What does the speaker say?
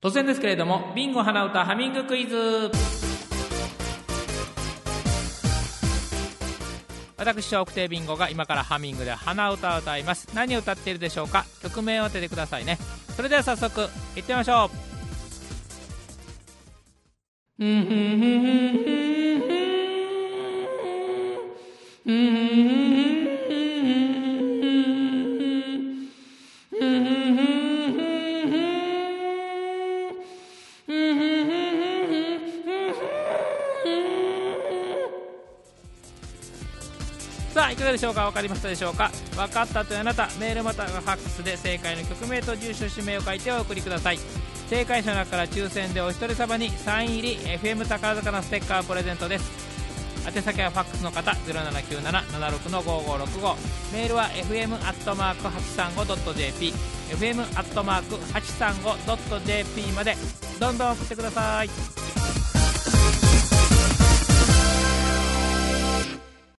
突然ですけれども、ビンゴ鼻歌ハミングクイズ。私笑福亭ビンゴが今からハミングで鼻歌を歌います。何を歌っているでしょうか。曲名を当ててくださいね。それでは早速いってみましょう。さあいかがでしょうか。分かりましたでしょうか。分かったというあなた、メールまたはファックスで正解の曲名と住所氏名を書いてお送りください。正解者の中から抽選でお一人様にサイン入り FM 宝塚のステッカープレゼントです。宛先はファックスの方 0797-76-5565、 メールは fm@835.jp fm@835.jp までどんどん送ってください。